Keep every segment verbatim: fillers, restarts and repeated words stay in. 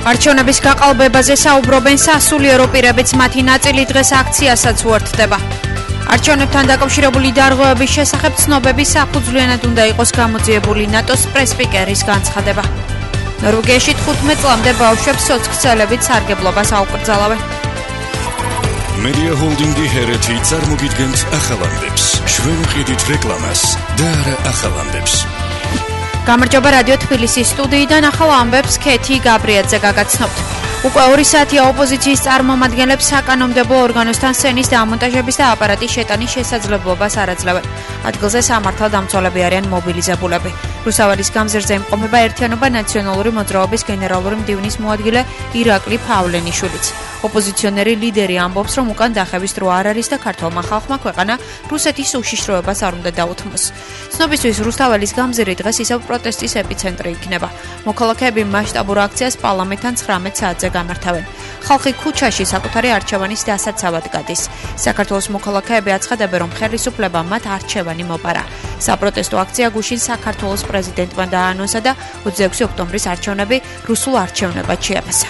არჩევნების გაყალბებაზე საუბრობენ სასულიერო პირებიც, მათი ნაწილი დღეს აქციასაც უერთდება. არჩევნებთან დაკავშირებული დარღვევების შესახებ ცნობები საფუძვლიანად უნდა იყოს გამოძიებული ნატოს პრესპიკერის განცხადება. ნორვეგიაში თხუთმეტ წლამდე ბავშვებს სოციალებით სარგებლობას აუკრძალავენ. Media Holdingi ჰერეთი წარმოგიდგენთ ახალამდებს. ჩვენ ვყიდით რეკლამას და არა ახალამდებს. გამარჯობა რადიო თბილისის სტუდიიდან ახალ ამბებს ქეთი გაბრიაძე გაგაცნობთ. უკვე ორი საათია ოპოზიციის წარმომადგენლებს საკანონმდებლო ორგანოსთან სენის დამონტაჟების და აპარატის შეტანის შესაძლებლობას არ აძლევენ. ადგილზე სამართალდამცველები არიან მობილიზებულები. რუსთაველის გამზირზე იმყოფება ერთიანობა ნაციონალური მოძრაობის გენერალური მდივნის მოადგილე ირაკლი ფავლენიშვილიც. ოპოზიციონერი ლიდერი ამბობს, რომ უკან დახევის დრო არ არის და ქართულმა ხალხმა ქვეყანა რუსეთის უშიშროებას არ უნდა დაუთმოს. ცნობისთვის რუსთაველის გამზირი დღეს ისევ პროტესტის ეპიცენტრი იქნება. მოქალაქეები მასშტაბურ აქციას პარლამენტთან ცხრამეტ საათზე გამართავენ. ხალხი ქუჩაში საკუთარი არჩევანის დასაცავად გადის. საქართველოს მოქალაქეები აცხადებენ, რომ ხელისუფლებამ მათ არჩევანი მოპარა. საპროტესტო აქცია გუშინ საქართველოს პრეზიდენტმა დააანონსა და ოცდაექვსი ოქტომბრის არჩევნები რუსულ არჩევნებად შეაფასა.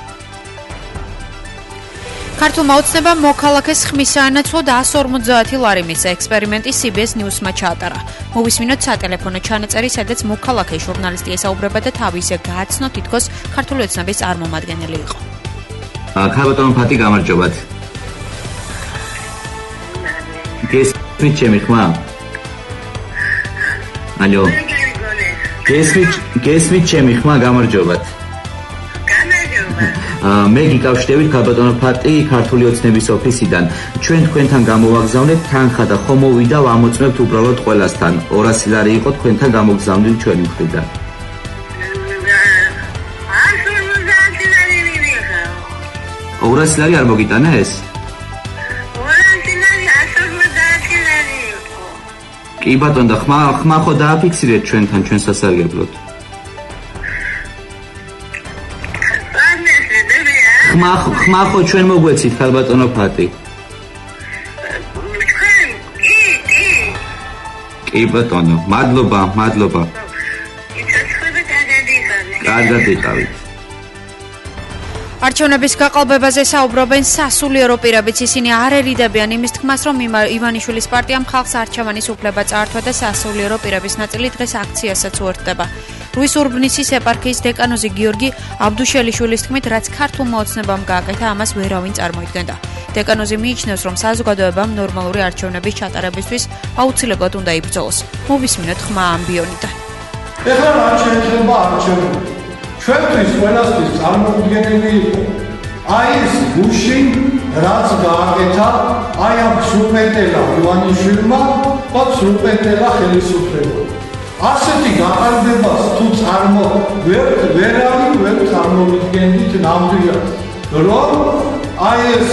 ქართულმა ოცნებამ მოქალაქეს ხმის საანაცვლო და εκατს ორმოცდაათი ლარი მისცა. ექსპერიმენტი სი ბი ეს News-მა ჩაატარა. მოვისმინოთ სატელეფონო ჩანაწერი, სადაც მოქალაქე ჟურნალისტი ესაუბრება და თავი ისე გააცნო, თითქოს ქართული ოცნების წარმომადგენელი იყო. ქალბატონო ფატი, გამარჯობათ. გესმით ჩემი ხმა? ალო. გესმით გესმით ჩემი ხმა, გამარჯობათ. მე გიკავშირდებით ქალბატონო ფატი ქართული ოცნების ოფისიდან. ჩვენ თქვენთან გამოვაგზავნეთ თანხა და ხომ მოვიდა ვამოწმებთ უბრალოდ ყველასთან. ორასი ლარი იყო თქვენთან გამოგზავნილი ჩვენი მხრიდან. ორასი ლარი არ მოგიტანა ეს? კი ბატონო, და ხმა ხმა ხო დააფიქსირეთ ჩვენთან ჩვენ სასარგებლოდ. ხმა ხმა ხო ჩვენ მოგვეცით ქალბატონო ფატი. კი ბატონო, მადლობა, მადლობა. კარგად იყავით. არჩევნების გაყალბებაზე საუბრობენ სასულიერო პირებიც. ისინი არ ერიდებიან იმის თქმას, რომ ივანიშვილის პარტიამ ხალხს არჩევანის უფლება წაართვა და სასულიერო პირების ნაწილი დღეს აქციასაც უერთდება. რუის ურბნისის ეპარქიის დეკანოზი გიორგი აბდუშელიშვილის თქმით, რაც ქართულმა ოცნებამ გააკეთა, ამას ვერავინ წარმოიდგენდა. დეკანოზი მიიჩნევს, რომ საზოგადოებამ ნორმალური არჩევნების ჩატარებისთვის აუცილებლად უნდა იბრძოლოს. მოვისმინოთ ხმა ამბიონიდან. ეხლა რა შეიძლება არჩევნები? ჩვენთვის ყველასთვის წარმოუდგენელი იყო აი ეს გუში, რაც გააკეთა აი ამ სრუპენტელა ივანიშვილმა და სრუპენტელა ხელისუფლებამ. ასეთი გაყალბებას თუ წარმო ვერ ვერავინ ვერ წარმოვიდგენდით ნამდვილად, რომ აი ეს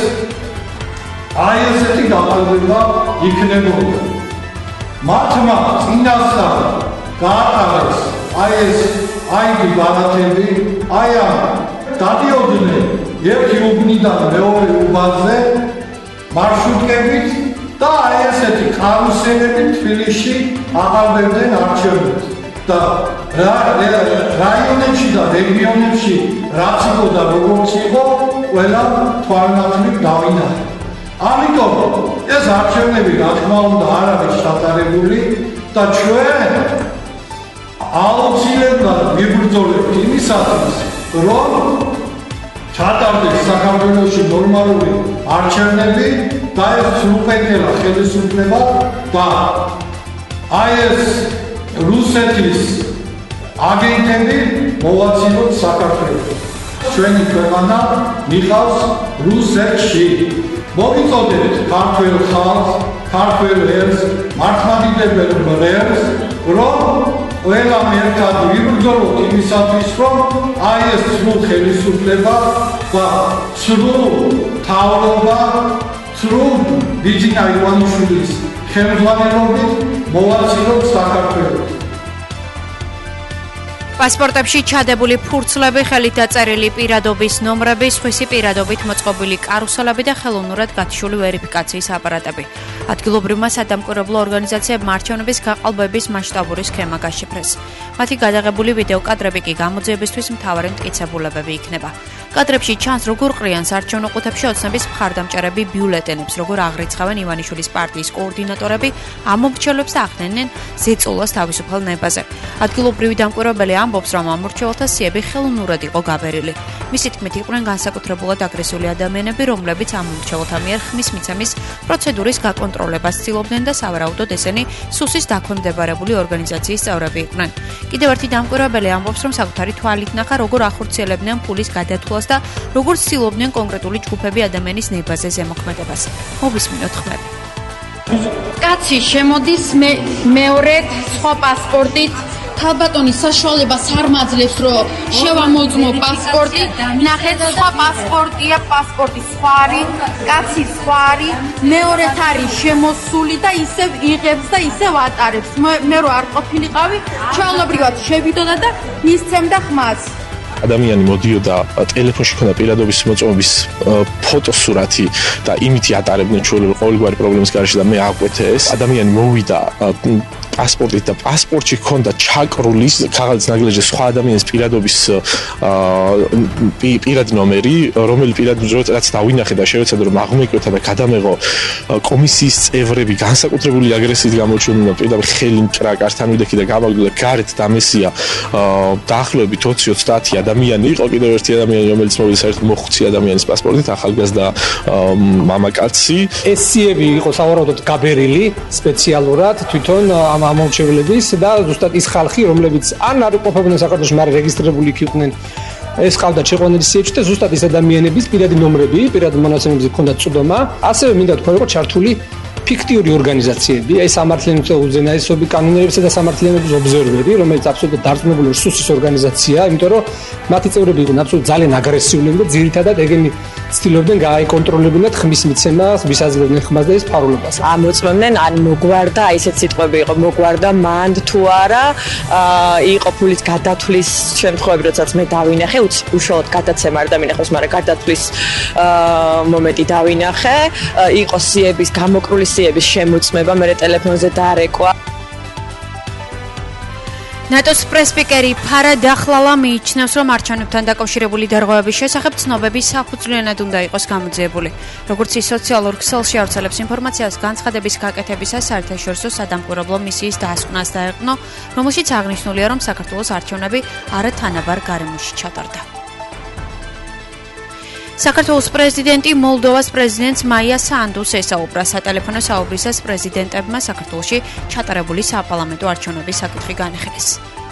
აი ესეთი გაყალბება იქნებოდა. მართმა წინასწარ გაატარეს აი ეს აიგი ბარათები, აი ამ დადიოდნენ ერთი უბნიდან მეორე უბანზე მარშრუტკებით და აი ესეთი კარუსელები თბილისში აყალბებდნენ არჩევნებს. და რაიონებში და რეგიონებში რაც იყო და როგორც იყო, ყველა თვალნათლივ დავინახეთ. ამიტომ ეს არჩევნები რა თქმა უნდა არ არის ჩატარებული და ჩვენ აუცილებლად ვიბრძოლებთ იმისათვის, რომ ჩატარდეს საქართველოში ნორმალური არჩევნები და ეს სრუპენტელა ხელისუფლება და აი ეს რუსეთის აგენტები მოვაცილოთ საქართველოს. ჩვენი ქვეყანა მიყავს რუსეთში. მოგიწოდებთ ქართველ ხალხს, ქართველ ერს, მართლმადიდებელ მრევლს, რომ ყველა ერთად ვიბრძოლოთ იმისათვის, რომ აი ეს სრულ ხელისუფლება და სრულ მთავრობა, სრულ ბიძინა ივანიშვილის ხელმძღვანელობით მოვაცილოთ საქართველოს. პასპორტებში ჩადებული ფურცლები, ხელით დაწერილი პირადობის ნომრები, სხვისი პირადობით მოწყობილი კარუსელები და ხელოვნურად გათიშული ვერიფიკაციის აპარატები. ადგილობრივმა სადამკვირვებლო ორგანიზაციებმა არჩევნების გაყალბების მასშტაბური სქემა გაშიფრეს. მათი გადაღებული ვიდეო კადრები კი გამოძიებისთვის მთავარი მტკიცებულებები იქნება. კადრებში ჩანს, როგორ ყრიან საარჩევნო ყუთებში ოცნების მხარდამჭერები ბიულეტენებს, როგორ აღრიცხავენ ივანიშვილის პარტიის კოორდინატორები ამომრჩევლებს და ახდენენ ზეწოლას თავისუფალ ნებაზე. ადგილობრივი დამკვირვებელი ამბობს, რომ ამორჩეველთა სიები ხელოვნურად იყო გაბერილი. მისი თქმით, იყვნენ განსაკუთრებულად აგრესიული ადამიანები, რომლებიც ამორჩეველთა მიერ ხმის მიცემის პროცედურის გაკონტროლებას ცდილობდნენ და სავარაუდოდ ესენი სუსის დაქვემდებარებული ორგანიზაციის წევრები იყვნენ. კიდევ ერთი დამკვირვებელი ამბობს, რომ საკუთარი თვალით ნახა, როგორ ახორციელებდნენ ფულის გადათვლას და როგორ ცდილობდნენ კონკრეტული ჯგუფები ადამიანის ნებაზე ზემოქმედებას. მოვისმინოთ ხმები. კაცი შემოდის მე მეორედ სხვა პასპორტით ქალბატონის საშუალებას არ მაძლევს რომ შევამოწმო პასპორტი ნახეთ სხვა პასპორტია პასპორტი სხვა არის კაცი სხვა არის მეორედ არის შემოსული და ისევ იღებს და ისევ ატარებს მე რო არ ყოფილიყავი ჩაოლობრივად შევიდოდა და მისცემდა ხმას ადამიანი მოდიოდა ტელეფონში ქონდა პირადობის მოწმობის ფოტოსურათი და იმითი ატარებდნენ ჩვეულებრივ ყოველგვარი პრობლემის გარშე და მე აკვეთე ეს ადამიანი მოვიდა პასპორტით და პასპორტში ქონდა ჩაკრული ქაღალდის ნაგლეჯზე სხვა ადამიანის პირადობის პირადი ნომერი, რომელი პირადი რაც დავინახე და შევეცადე რომ აღმოიკვეთა და გადამეღო კომისიის წევრები განსაკუთრებული აგრესიით გამოჩნდნენ პირდაპირ ხელი მჭრა კართან ვიდექი და გავაგდო და გარეთ დამესია დაახლოებით ოცი ოცდაათი ადამიანი იყო კიდევ ერთი ადამიანი რომელიც მოვიდა საერთოდ მოხუცი ადამიანის პასპორტით ახალგაზრდა მამაკაცი ეს სიები იყო სავარაუდოდ გაბერილი სპეციალურად თვითონ ამომრჩევლების და ზუსტად ის ხალხი, რომლებიც ან არ იყოფებდნენ საქართველოში, მაგრამ რეგისტრირებული იყვნენ. ეს ყავდა შეყვანილი სიებში და ზუსტად ის ადამიანების პირადი ნომრები, პირადი მონაცემებზე ჰქონდათ წვდომა. ასევე მინდა თქვა, რომ ჩართული ფიქტიური ორგანიზაციები, აი სამართლიანობისა და უზენაესობის კანონიერებისა და სამართლიანობის ობზერვერი, რომელიც აბსოლუტურად დარწმუნებული სუსის ორგანიზაციაა, იმიტომ რომ მათი წევრები იყვნენ აბსოლუტურად ძალიან აგრესიულები და ძირითადად ეგენი ცდილობდნენ გააკონტროლებინათ ხმის მიცემას, ვისაძლევდნენ ხმას და ეს ფარულობას. ამოწმებდნენ, ან მოგვარდა, აი ესეთ სიტყვები იყო, მოგვარდა მანდ თუ არა, იყო ფულის გადათვლის შემთხვევები, როდესაც მე დავინახე, უშუალოდ გადაცემა არ დავინახოს, მაგრამ გადათვლის მომენტი დავინახე, იყო სიების გამოკრული სიების შემოწმება, მე ტელეფონზე დარეკვა. ნატოს პრესპიკერი ფარად ახლალა მიიჩნევს, რომ არჩევნებთან დაკავშირებული დარღვევების შესახებ ცნობები საფუძვლიანად უნდა იყოს გამოძიებული. როგორც ის სოციალურ ქსელში ავრცელებს ინფორმაციას, განცხადების გაკეთებისას საერთაშორისო სადამკვირვებლო მისიის დასკვნას დაეყნო, რომელშიც აღნიშნულია, რომ საქართველოს არჩევნები არათანაბარ გარემოში ჩატარდა. საქართველოს პრეზიდენტი მოლდოვას პრეზიდენტს მაია სანდუს ესაუბრა სატელეფონო საუბრისას პრეზიდენტებმა საქართველოში ჩატარებული საპარლამენტო არჩევნების საკითხი განხილეს.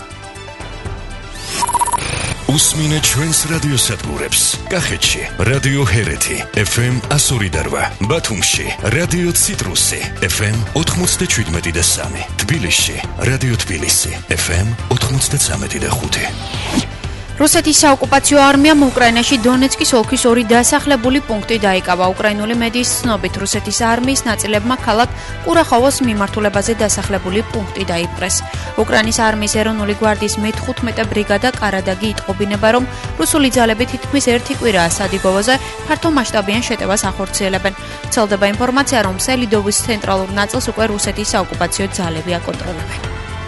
უსმინეთ ჩვენს რადიოსადგურებს. კახეთში რადიო ჰერეთი ეფ ემ εκατო ორი და რვა, ბათუმში რადიო ციტრუსი ეფ ემ ოთხმოცდაშვიდმეტი და სამი, თბილისში რადიო თბილისი ეფ ემ ოთხმოცდაცამეტი და ხუთი. რუსეთის საოკუპაციო არმიამ უკრაინაში დონეცკის ოლქის ორი დასახლებული პუნქტი დაიკავა. უკრაინული მედიის ცნობით, რუსეთის არმიის ნაწილებმა ქალაქ კურახოვოს მიმართულებაზე დასახლებული პუნქტი დაიპყრეს. უკრაინის არმიის ეროვნული გვარდიის მეთხუთმეტე ბრიგადა კარადაგი იტყობინება, რომ რუსული ძალები თითქმის ერთი კვირაა სადიგოვოზე ფართომასშტაბიან შეტევას ახორციელებენ. ვრცელდება ინფორმაცია, რომ სელიდოვის ცენტრალურ ნაწილს უკვე რუსეთის საოკუპაციო ძალები აკონტროლებენ.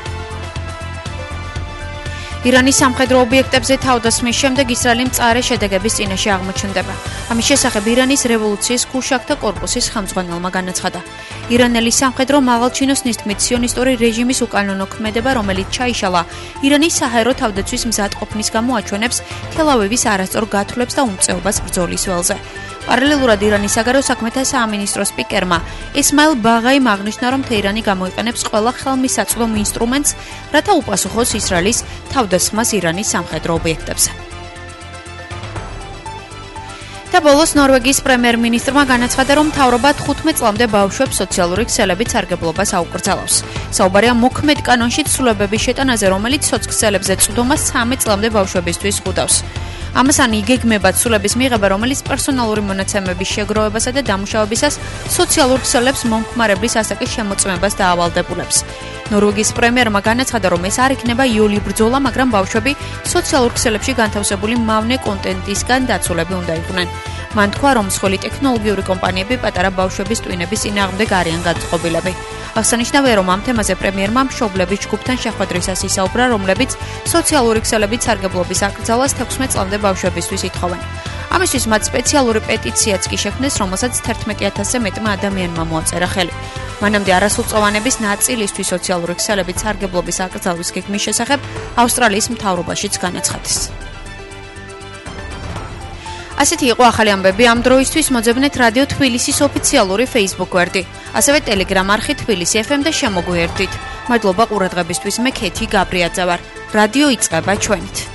ირანის სამხედრო ობიექტებზე თავდასხმის შემდეგ ისრაელი მწარე შედეგების წინაშე აღმოჩნდება. ამის შესახებ ირანის რევოლუციის გუშაქთა კორპუსის ხელმძღვანელმა განაცხადა. ირანელი სამხედრო მაღალჩინოსნის თქმით, სიონისტური რეჟიმის უკანონო ქმედება, რომელიც ჩაიშალა ირანის საჰაერო თავდაცვის მზადყოფნის გამო აჩვენებს თელ-ავივის არასწორ გათვლებს და უმწეობას ბრძოლის ველზე. პარალელურად ირანის საგარეო საქმეთა სამინისტროს სპიკერმა ესმაილ ბაღაიმ აღნიშნა, რომ თეირანი გამოიყენებს ყველა ხელმისაწვდომ ინსტრუმენტს, რათა უპასუხოს ისრაელის თავდასხმას ირანის სამხედრო ობიექტებზე. და ბოლოს ნორვეგიის პრემიერ-მინისტრმა განაცხადა, რომ მთავრობა თხუთმეტ წლამდე ბავშვებს სოციალური ქსელებით სარგებლობას აუკრძალავს. საუბარია მოქმედ კანონში ცვლილებების შეტანაზე, რომელიც სოციქსელებზე წვდომას ცამეტ წლამდე ბავშვებისთვის ხვდავს. ამასთან იგეგმება ცვლილების მიღება, რომელიც პერსონალური მონაცემების შეგროვებასა და დამუშავებისას სოციალურ ქსელებს მომხმარებლის ასაკის შემოწმებას დაავალდებულებს. ნორვეგიის პრემიერმა განაცხადა, რომ ეს არ იქნება იოლი ბრძოლა, მაგრამ ბავშვები სოციალურ ქსელებში განთავსებული მავნე კონტენტისგან დაცულები უნდა იყვნენ. მან თქვა, რომ მსხვილი ტექნოლოგიური კომპანიები პატარა ბავშვების ტვინების წინააღმდეგ არიან განწყობილები. აღსანიშნავია, რომ ამ თემაზე პრემიერმა მშობლების ჯგუფთან შეხვედრისას ისაუბრა, რომლებიც სოციალური ქსელებით სარგებლობის აკრძალვას თექვსმეტ წლამდე ბავშვებისთვის ითხოვენ. ამისთვის მათ სპეციალური პეტიციაც კი შექმნეს, რომელსაც თერთმეტ ათასზე მეტმა ადამიანმა მოაწერა ხელი. მანამდე არასრულწლოვანების ნაწილისთვის სოციალური ქსელებით სარგებლობის აკრძალვის გეგმის შესახებ ავსტრალიის მთავრობაშიც განაცხადეს. ასეთი იყო ახალი ამბები ამ დროისთვის. მოძებნეთ რადიო თბილისის ოფიციალური Facebook გვერდი, ასევე Telegram არხი თბილისი ეფ ემ და შემოგვიერთდით. მადლობა ყურადღებისთვის. მე ქეთი გაბრიაძე ვარ. რადიო იწყება ჩვენით.